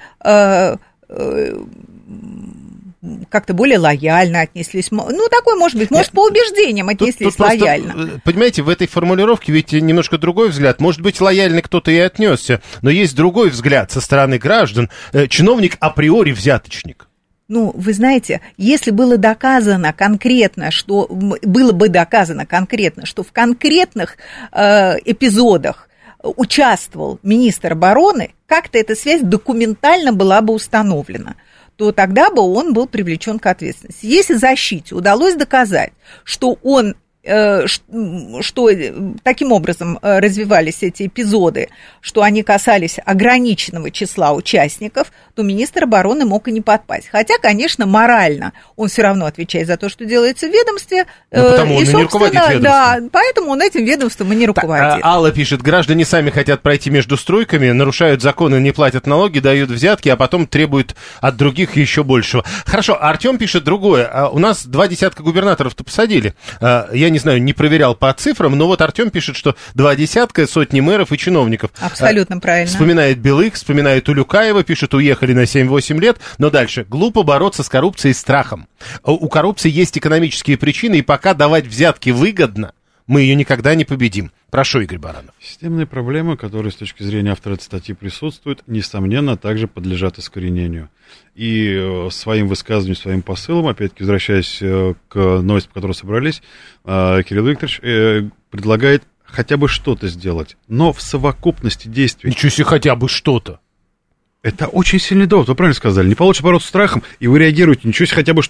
как-то более лояльно отнеслись. Ну, такой, может быть, может, по убеждениям отнеслись тут, тут лояльно. Просто, понимаете, в этой формулировке ведь немножко другой взгляд. Может быть, лояльно кто-то и отнесся, но есть другой взгляд со стороны граждан. Чиновник априори взяточник. Ну, вы знаете, если было доказано конкретно, что было бы доказано конкретно, что в конкретных э, эпизодах участвовал министр обороны, как-то эта связь документально была бы установлена, то тогда бы он был привлечен к ответственности. Если защите удалось доказать, что он, э, что таким образом развивались эти эпизоды, что они касались ограниченного числа участников, то министр обороны мог и не подпасть. Хотя, конечно, морально он все равно отвечает за то, что делается в ведомстве. Ну, потому он и, и не руководит ведомством. Да, поэтому он этим ведомством и не руководит. Так, Алла пишет, граждане сами хотят пройти между стройками, нарушают законы, не платят налоги, дают взятки, а потом требуют от других еще большего. Хорошо, Артем пишет другое. У нас два десятка губернаторов-то посадили. Я не знаю, не проверял по цифрам, но вот Артем пишет, что два десятка, сотни мэров и чиновников. Абсолютно правильно. Вспоминает Белых, вспоминает Улюкаева, пишет, уехали на семь-восемь лет, но дальше. Глупо бороться с коррупцией и страхом. У коррупции есть экономические причины, и пока давать взятки выгодно, мы ее никогда не победим. Прошу, Игорь Баранов. Системные проблемы, которые с точки зрения автора этой статьи присутствуют, несомненно, также подлежат искоренению. И своим высказыванием, своим посылом, опять-таки, возвращаясь к новости, по которой собрались, Кирилл Викторович предлагает хотя бы что-то сделать, но в совокупности действий. Ничего себе, хотя бы что-то. Это очень сильный довод, вы правильно сказали. Не получится бороться с страхом, и вы реагируете, ничего себе, хотя бы что-то.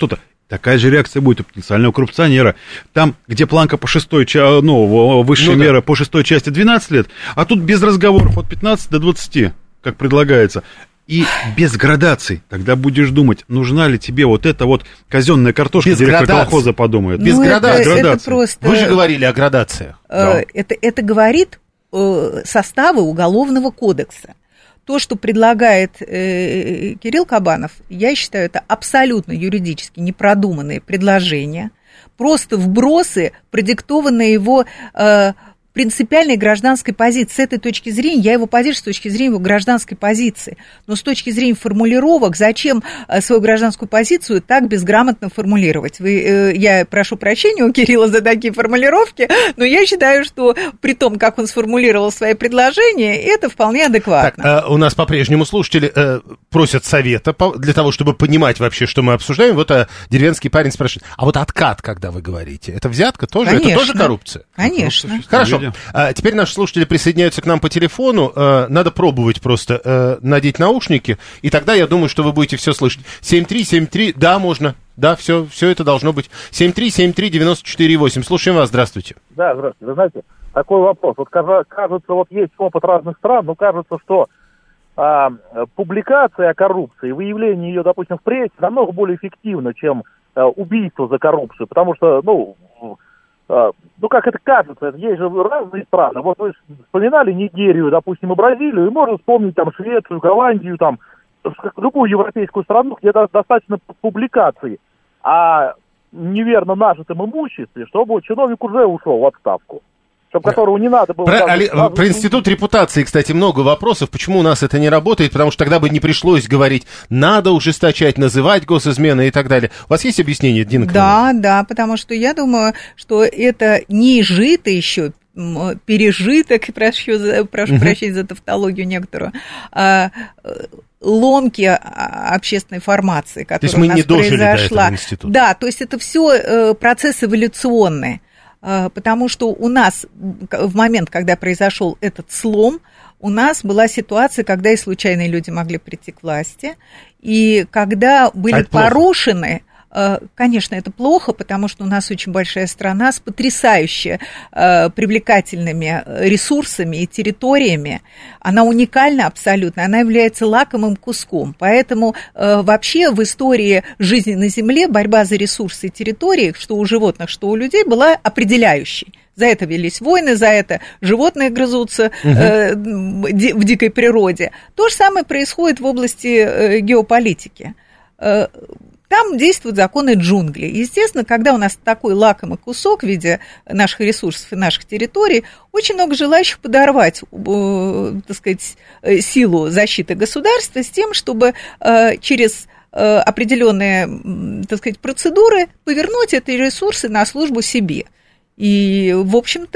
Такая же реакция будет у потенциального коррупционера. Там, где планка по шестой, ну, высшая ну, мера да. по шестой части двенадцать лет, а тут без разговоров от пятнадцати до двадцати, как предлагается. И без градаций. Тогда будешь думать, нужна ли тебе вот эта вот казенная картошка, без директор градаций. Колхоза подумает. Без ну, градаций. Это, это просто... Вы же говорили о градациях. Э, да. это, это говорит э, составы Уголовного кодекса. То, что предлагает э, Кирилл Кабанов, я считаю, это абсолютно юридически непродуманные предложения, просто вбросы, продиктованные его э, принципиальной гражданской позиции. С этой точки зрения, я его поддерживаю с точки зрения его гражданской позиции, но с точки зрения формулировок, зачем свою гражданскую позицию так безграмотно формулировать? Вы, я прошу прощения у Кирилла за такие формулировки, но я считаю, что при том, как он сформулировал свои предложения, это вполне адекватно. Так, у нас по-прежнему слушатели э, просят совета для того, чтобы понимать вообще, что мы обсуждаем. Вот а, деревенский парень спрашивает, а вот откат, когда вы говорите, это взятка тоже? Конечно. Это тоже коррупция? Конечно. Хорошо. А, теперь наши слушатели присоединяются к нам по телефону. А, надо пробовать просто а, надеть наушники, и тогда я думаю, что вы будете все слышать. семь три семь три, да, можно. Да, все, все это должно быть. семь три семь три девяносто четыре восемь. Слушаем вас, здравствуйте. Да, здравствуйте. Вы знаете, такой вопрос. Вот кажется, вот есть опыт разных стран, но кажется, что а, публикация о коррупции, выявление ее, допустим, в прессе намного более эффективно, чем а, убийство за коррупцию, потому что, ну... Ну, как это кажется, есть же разные страны. Вот вы вспоминали Нигерию, допустим, и Бразилию, и можно вспомнить там Швецию, Голландию, там, любую европейскую страну, где достаточно публикаций о неверно нажитом имуществе, чтобы чиновник уже ушел в отставку. Чтобы которого не надо было... Про, сразу, али, сразу... про институт репутации, кстати, много вопросов. Почему у нас это не работает? Потому что тогда бы не пришлось говорить, надо ужесточать, называть госизмены и так далее. У вас есть объяснение, Дина Крылова? Да, да, потому что я думаю, что это не изжито еще, пережиток, прошу, прошу uh-huh. прощения за тавтологию некоторую, а, ломки общественной формации, которая у нас произошла. То есть мы не дожили до этого института. Да, то есть это все процесс эволюционный. Потому что у нас в момент, когда произошел этот слом, у нас была ситуация, когда и случайные люди могли прийти к власти, и когда были а порушены... Конечно, это плохо, потому что у нас очень большая страна с потрясающе э, привлекательными ресурсами и территориями. Она уникальна абсолютно, она является лакомым куском. Поэтому э, вообще в истории жизни на Земле борьба за ресурсы и территории, что у животных, что у людей, была определяющей. За это велись войны, за это животные грызутся угу. э, в дикой природе. То же самое происходит в области э, геополитики. Э, Там действуют законы джунглей. Естественно, когда у нас такой лакомый кусок в виде наших ресурсов и наших территорий, очень много желающих подорвать, э, так сказать, силу защиты государства с тем, чтобы э, через э, определенные, так сказать, процедуры повернуть эти ресурсы на службу себе. И, в общем-то,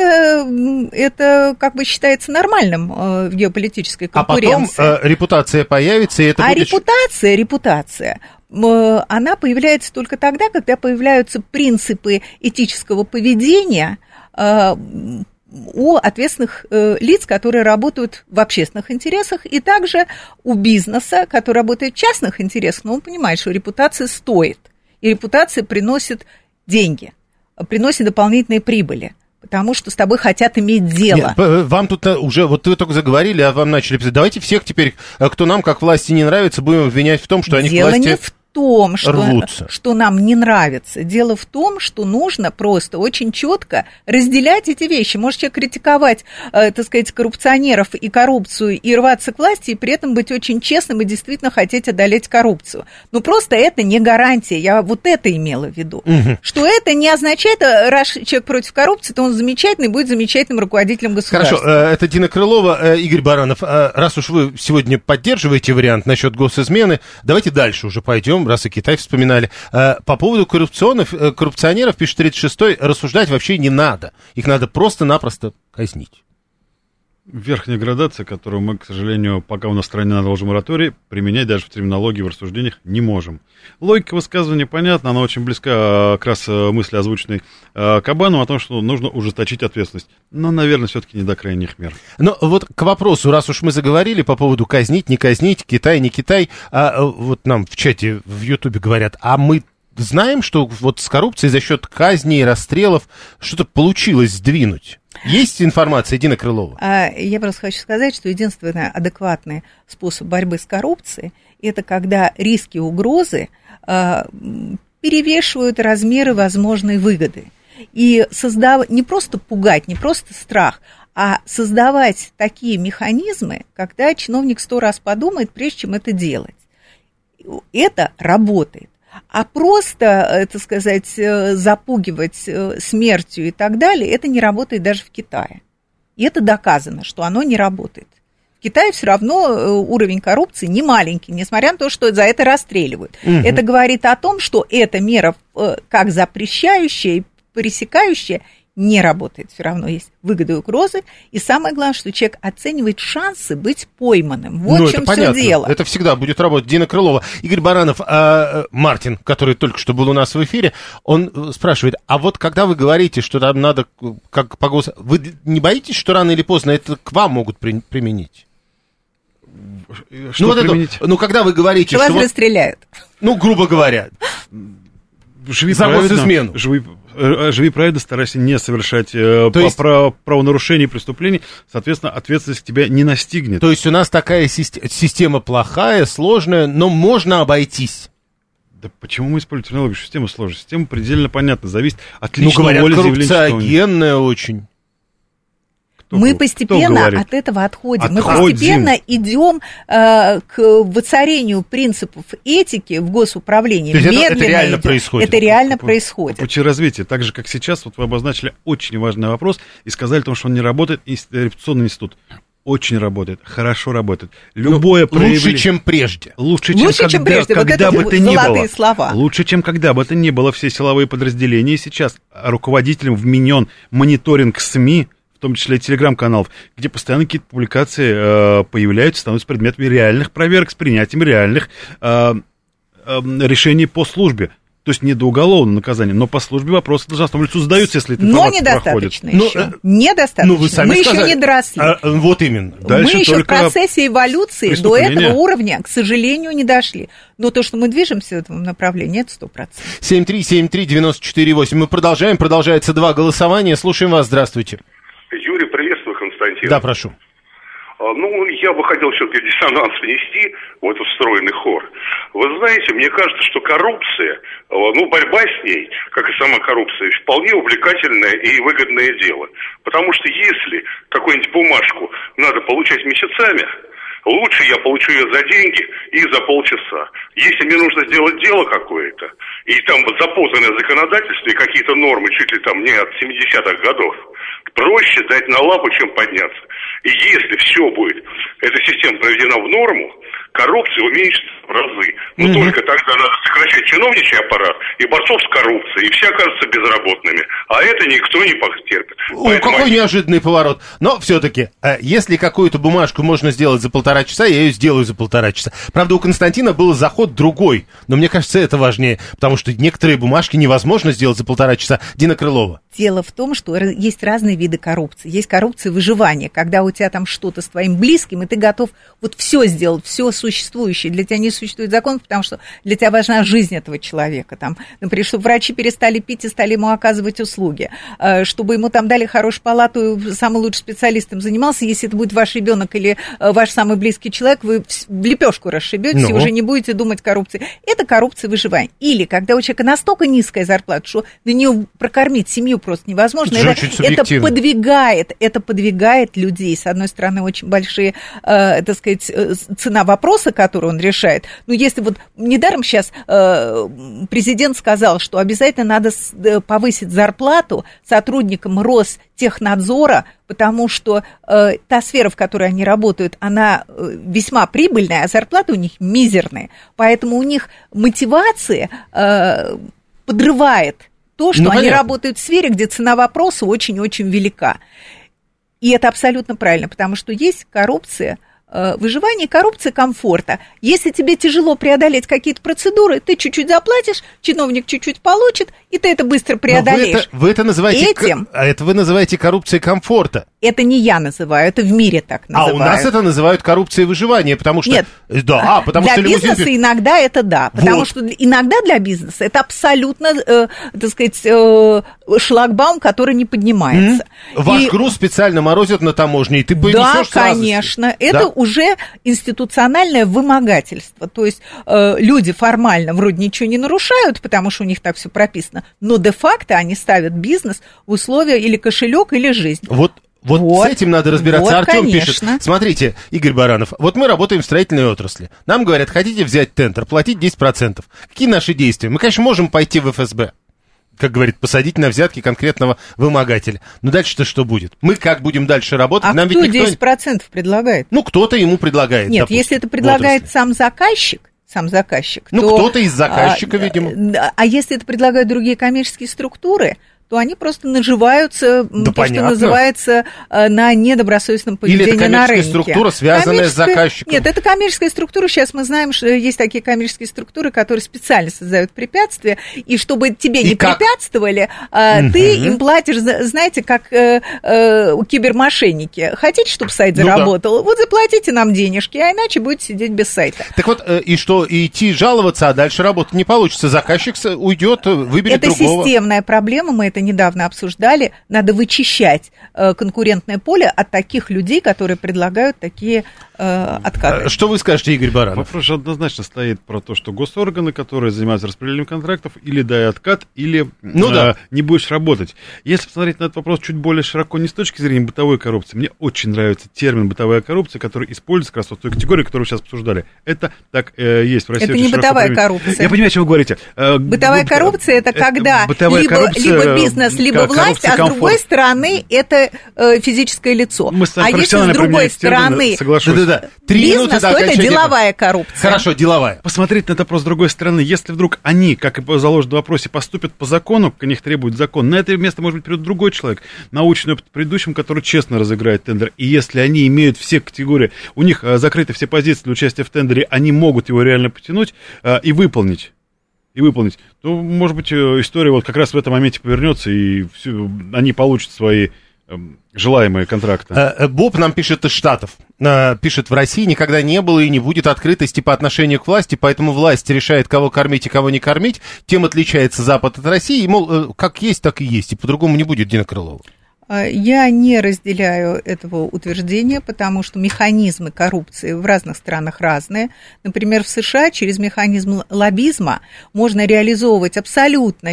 это как бы считается нормальным в геополитической конкуренции. А потом э, репутация появится, и это а будет... репутация, репутация, она появляется только тогда, когда появляются принципы этического поведения э, у ответственных э, лиц, которые работают в общественных интересах, и также у бизнеса, который работает в частных интересах, но он понимает, что репутация стоит, и репутация приносит деньги, приносит дополнительные прибыли, потому что с тобой хотят иметь дело. Нет, вам тут уже, вот вы только заговорили, а вам начали писать. Давайте всех теперь, кто нам как власти не нравится, будем обвинять в том, что они дело к власти не в том, что, рвутся. Что нам не нравится. Дело в том, что нужно просто очень четко разделять эти вещи. Может человек критиковать, э, так сказать, коррупционеров и коррупцию и рваться к власти, и при этом быть очень честным и действительно хотеть одолеть коррупцию. Но просто это не гарантия. Я вот это имела в виду. Угу. Что это не означает, раз человек против коррупции, то он замечательный, будет замечательным руководителем государства. Хорошо, это Дина Крылова, Игорь Баранов. Раз уж вы сегодня поддерживаете вариант насчет госизмены, давайте дальше уже пойдем, раз и Китай вспоминали. По поводу коррупционных, коррупционеров, пишет тридцать шестой, рассуждать вообще не надо. Их надо просто-напросто казнить. Верхняя градация, которую мы, к сожалению, пока у нас в стране наложен мораторий, применять даже в терминологии, в рассуждениях не можем. Логика высказывания понятна, она очень близка как раз мысли, озвученной Кабанову, о том, что нужно ужесточить ответственность. Но, наверное, все-таки не до крайних мер. Но вот к вопросу, раз уж мы заговорили по поводу казнить, не казнить, Китай, не Китай, а вот нам в чате в Ютубе говорят, а мы знаем, что вот с коррупцией за счет казней, расстрелов что-то получилось сдвинуть? Есть информация, Дина Крылова? Я просто хочу сказать, что единственный адекватный способ борьбы с коррупцией – это когда риски и угрозы перевешивают размеры возможной выгоды. И создав... не просто пугать, не просто страх, а создавать такие механизмы, когда чиновник сто раз подумает, прежде чем это делать. Это работает. А просто, так сказать, запугивать смертью и так далее, это не работает даже в Китае. И это доказано, что оно не работает. В Китае все равно уровень коррупции не маленький, несмотря на то, что за это расстреливают. Угу. Это говорит о том, что эта мера, как запрещающая и пресекающая, не работает, все равно есть выгоды и угрозы, и самое главное, что человек оценивает шансы быть пойманным. Вот ну, в чем все дело. Это всегда будет работать. Дина Крылова. Игорь Баранов, а, Мартин, который только что был у нас в эфире, он спрашивает, а вот когда вы говорите, что там надо, как по гос... вы не боитесь, что рано или поздно это к вам могут при... применить? Что ну, вот применить? Это, ну, когда вы говорите, что... что... вас расстреляют. Ну, грубо говоря. Живи за госизмену. Живи, живи правильно, старайся не совершать э, по, есть... право, правонарушений и преступлений, соответственно, ответственность тебя не настигнет. То есть у нас такая система, система плохая, сложная, но можно обойтись. Да почему мы используем терминологию? Система сложная. Система предельно понятна, зависит от личного ну, говорят, воли коррупциогенная очень. Кто, мы постепенно от этого отходим. отходим. Мы постепенно идем э, к воцарению принципов этики в госуправлении. То есть медленно это, это реально идем. происходит? Это реально по, по, происходит. По пути развития. Так же, как сейчас, вот вы обозначили очень важный вопрос и сказали о том, что он не работает, репутационный институт. Очень работает, хорошо работает. Любое ну, проявление... Лучше, чем прежде. Лучше, чем, лучше, когда, чем прежде. когда вот бы то ни было. Слова. Лучше, чем когда бы то ни было. Все силовые подразделения сейчас руководителям вменен мониторинг СМИ, в том числе и телеграм-каналов, где постоянно какие-то публикации э, появляются, становятся предметами реальных проверок с принятием реальных э, э, решений по службе. То есть не до уголовного наказания, но по службе вопросы должностному лицу задаются, если это информация проходит. Но недостаточно еще. Ну, недостаточно. Ну, вы сами Мы сказали. еще не доросли. А, вот именно. Дальше мы еще в процессе эволюции до этого уровня, к сожалению, не дошли. Но то, что мы движемся в этом направлении, это сто процентов. семь три семь три девять четыре восемь. Мы продолжаем. Продолжается два голосования. Слушаем вас. Здравствуйте. Юрий, приветствую, Константин. Да, прошу. Ну, я бы хотел все-таки диссонанс внести в этот встроенный хор. Вы знаете, мне кажется, что коррупция, ну, борьба с ней, как и сама коррупция, вполне увлекательное и выгодное дело. Потому что если какую-нибудь бумажку надо получать месяцами, лучше я получу ее за деньги и за полчаса. Если мне нужно сделать дело какое-то, и там запутанное законодательство и какие-то нормы чуть ли там не от семидесятых годов, проще дать на лапу, чем подняться. И если все будет, эта система проведена в норму, коррупция уменьшится в разы. Но mm-hmm. только тогда надо сокращать чиновничий аппарат и борцов с коррупцией, и все окажутся безработными. А это никто не потерпит. О, Поэтому... какой неожиданный поворот. Но все-таки, если какую-то бумажку можно сделать за полтора часа, я ее сделаю за полтора часа. Правда, у Константина был заход другой, но мне кажется, это важнее, потому что некоторые бумажки невозможно сделать за полтора часа. Дина Крылова. Дело в том, что есть разные виды коррупции. Есть коррупция выживания, когда у тебя там что-то с твоим близким, и ты готов вот все сделать, все существующее. Для тебя не существует закон, потому что для тебя важна жизнь этого человека. Там, например, чтобы врачи перестали пить и стали ему оказывать услуги, чтобы ему там дали хорошую палату, самый лучший специалист им занимался. Если это будет ваш ребенок или ваш самый близкий человек, вы в лепешку расшибетесь, ну. и уже не будете думать о коррупции. Это коррупция выживания. Или когда у человека настолько низкая зарплата, что на нее прокормить семью просто невозможно. Это, это подвигает, это подвигает людей. С одной стороны, очень большие, э, так сказать, цена вопроса, который он решает. Но если вот недаром сейчас э, президент сказал, что обязательно надо повысить зарплату сотрудникам Ростехнадзора, потому что э, та сфера, в которой они работают, она э, весьма прибыльная, а зарплаты у них мизерные. Поэтому у них мотивация э, подрывает то, что ну, они понятно. Работают в сфере, где цена вопроса очень-очень велика. И это абсолютно правильно, потому что есть коррупция выживания, коррупция комфорта. Если тебе тяжело преодолеть какие-то процедуры, ты чуть-чуть заплатишь, чиновник чуть-чуть получит, и ты это быстро преодолеешь. Вы это, вы это называете, Этим, а это вы называете коррупцией комфорта. Это не я называю, это в мире так называют. А у нас это называют коррупцией выживания, потому что... Нет, да, а, потому для что бизнеса лимузин... иногда это да, потому вот. что иногда для бизнеса это абсолютно, э, так сказать, э, шлагбаум, который не поднимается. Mm-hmm. Ваш и... груз специально морозят на таможне, и ты понесешь Да, сразу. конечно, это да? уже институциональное вымогательство, то есть э, люди формально вроде ничего не нарушают, потому что у них так все прописано, но де-факто они ставят бизнес в условия или кошелек, или жизнь. Вот. Вот, вот с этим надо разбираться. Вот, Артем конечно. пишет, смотрите, Игорь Баранов, вот мы работаем в строительной отрасли. Нам говорят, хотите взять тендер, платить десять процентов. Какие наши действия? Мы, конечно, можем пойти в эф эс бэ, как говорит, посадить на взятки конкретного вымогателя. Но дальше-то что будет? Мы как будем дальше работать? А Нам кто ведь никто... десять процентов предлагает? Ну, кто-то ему предлагает. Нет, допустим, если это предлагает сам заказчик, сам заказчик, ну, то, кто-то из заказчика, а, видимо. А если это предлагают другие коммерческие структуры, то они просто наживаются, да то, понятно. что называется, на недобросовестном поведении на рынке. Или это коммерческая структура, связанная с заказчиком? Нет, это коммерческая структура. Сейчас мы знаем, что есть такие коммерческие структуры, которые специально создают препятствия, и чтобы тебе и не как? препятствовали, угу. ты им платишь, знаете, как э, э, кибермошенники. Хотите, чтобы сайт заработал? Ну, да. Вот заплатите нам денежки, а иначе будете сидеть без сайта. Так вот, э, и что, и идти жаловаться, а дальше работать не получится. Заказчик уйдет, выберет это другого. Это системная проблема, мы это недавно обсуждали, надо вычищать э, конкурентное поле от таких людей, которые предлагают такие э, откаты. Что вы скажете, Игорь Баранов? Вопрос же однозначно стоит про то, что госорганы, которые занимаются распределением контрактов, или дай откат, или ну, э, да. не будешь работать. Если посмотреть на этот вопрос чуть более широко, не с точки зрения бытовой коррупции, мне очень нравится термин бытовая коррупция, который используется как раз в той категории, которую вы сейчас обсуждали. Это так э, есть в России. Это не бытовая коррупция. Я понимаю, о чем вы говорите. Э, бытовая б... коррупция это когда бытовая либо, коррупция, либо бизнес, либо власть, а с комфорт. другой стороны это э, физическое лицо. Мы а если с другой стороны да-да-да. бизнес, то это деловая коррупция. Хорошо, деловая. Посмотреть на это вопрос с другой стороны. Если вдруг они, как и заложено в вопросе, поступят по закону, как них требует закон, на это место, может быть, придет другой человек, научный опыт предыдущим, который честно разыграет тендер. И если они имеют все категории, у них а, закрыты все позиции для участия в тендере, они могут его реально потянуть а, и выполнить. и выполнить, то, может быть, история вот как раз в этом моменте повернется, и все, они получат свои э, желаемые контракты. Боб нам пишет из Штатов. Пишет, в России никогда не было и не будет открытости по отношению к власти, поэтому власть решает, кого кормить и кого не кормить. Тем отличается Запад от России. И, мол, как есть, так и есть, и по-другому не будет, Дина Крылова. Я не разделяю этого утверждения, потому что механизмы коррупции в разных странах разные. Например, в США через механизм лоббизма можно реализовывать абсолютно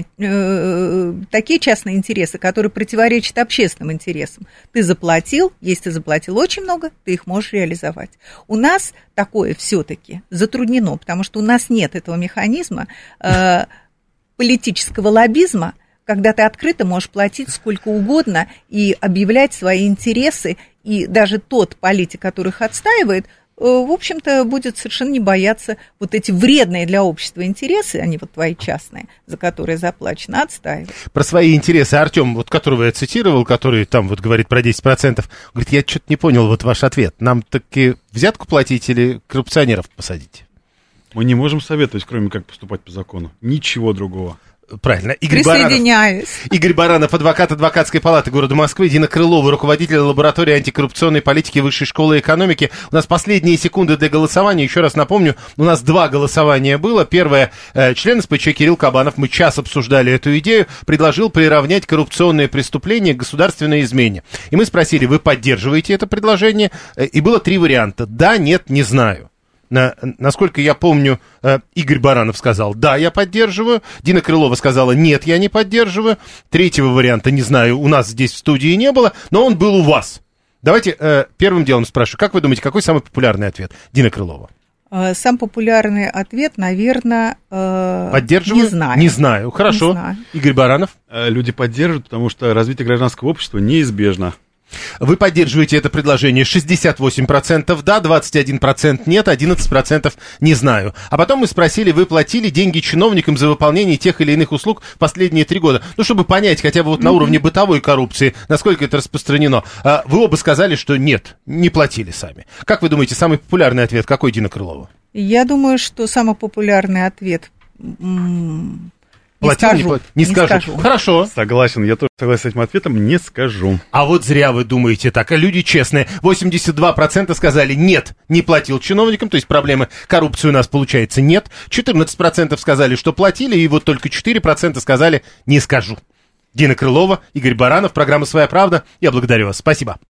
э, такие частные интересы, которые противоречат общественным интересам. Ты заплатил, если ты заплатил очень много, ты их можешь реализовать. У нас такое все-таки затруднено, потому что у нас нет этого механизма э, политического лоббизма, когда ты открыто можешь платить сколько угодно и объявлять свои интересы, и даже тот политик, который их отстаивает, в общем-то, будет совершенно не бояться вот эти вредные для общества интересы, они вот твои частные, за которые заплачено, отстаивать. Про свои интересы Артем, вот которого я цитировал, который там вот говорит про десять процентов, говорит, я что-то не понял вот ваш ответ. Нам таки взятку платить или коррупционеров посадить? Мы не можем советовать, кроме как поступать по закону. Ничего другого. Правильно. Игорь Баранов, Игорь Баранов, адвокат адвокатской палаты города Москвы, Дина Крылова, руководитель лаборатории антикоррупционной политики Высшей школы экономики. У нас последние секунды для голосования. Еще раз напомню, у нас два голосования было. Первое, член эс пэ че Кирилл Кабанов, мы час обсуждали эту идею, предложил приравнять коррупционные преступления к государственной измене. И мы спросили, вы поддерживаете это предложение? И было три варианта. Да, нет, не знаю. На, насколько я помню, Игорь Баранов сказал, да, я поддерживаю. Дина Крылова сказала, нет, я не поддерживаю. Третьего варианта, не знаю, у нас здесь в студии не было, но он был у вас. Давайте э, первым делом спрашиваю, как вы думаете, какой самый популярный ответ? Дина Крылова. Сам популярный ответ, наверное, э, поддерживаю? Не знаю. Не знаю, хорошо. Не знаю. Игорь Баранов. Люди поддерживают, потому что развитие гражданского общества неизбежно. Вы поддерживаете это предложение. шестьдесят восемь процентов да, двадцать один процент нет, одиннадцать процентов не знаю. А потом мы спросили, вы платили деньги чиновникам за выполнение тех или иных услуг в последние три года? Ну, чтобы понять хотя бы вот mm-hmm. на уровне бытовой коррупции, насколько это распространено. Вы оба сказали, что нет, не платили сами. Как вы думаете, самый популярный ответ какой, Дина Крылова? Я думаю, что самый популярный ответ... М- Не Платил, скажу. Не, платил? не, не скажу. скажу. Хорошо. Согласен, я тоже согласен с этим ответом, не скажу. А вот зря вы думаете так, а люди честные. восемьдесят два процента сказали нет, не платил чиновникам, то есть проблемы коррупции у нас получается нет. четырнадцать процентов сказали, что платили, и вот только четыре процента сказали не скажу. Дина Крылова, Игорь Баранов, программа «Своя правда». Я благодарю вас. Спасибо.